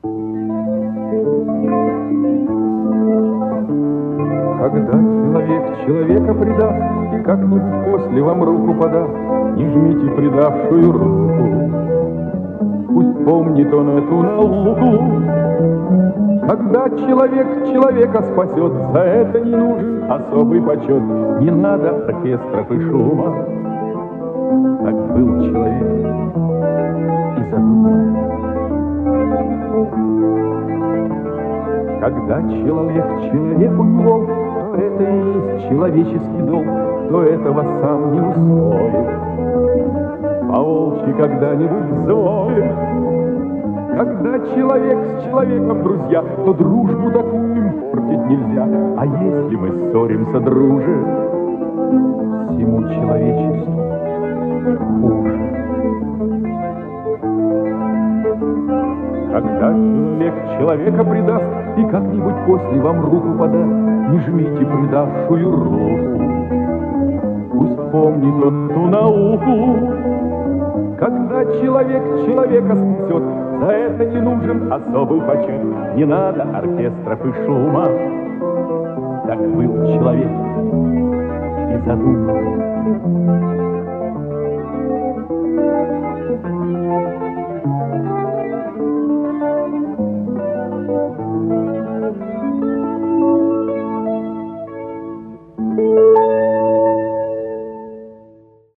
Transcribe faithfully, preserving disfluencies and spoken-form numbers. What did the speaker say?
Когда человек человека предаст и как-нибудь после вам руку подаст, не жмите предавшую руку. Пусть помнит он эту науку. Когда человек человека спасет, за это не нужен особый почет. Не надо оркестров и шума. Так был человек и задумал. Когда человек человеку не волк, то это и есть человеческий долг, то этого сам не усвоит. По-волчьи когда-нибудь взвоет. Когда человек с человеком друзья, то дружбу такую им портить нельзя. А если мы ссоримся, друже, всему человечеству хуже. Когда человек человека предаст и как-нибудь после вам руку подаст, не жмите предавшую руку. Пусть помнит он ту науку. Когда человек человека спасет, за это не нужен особый почет. Не надо оркестров и шума. Так был человек и задумал.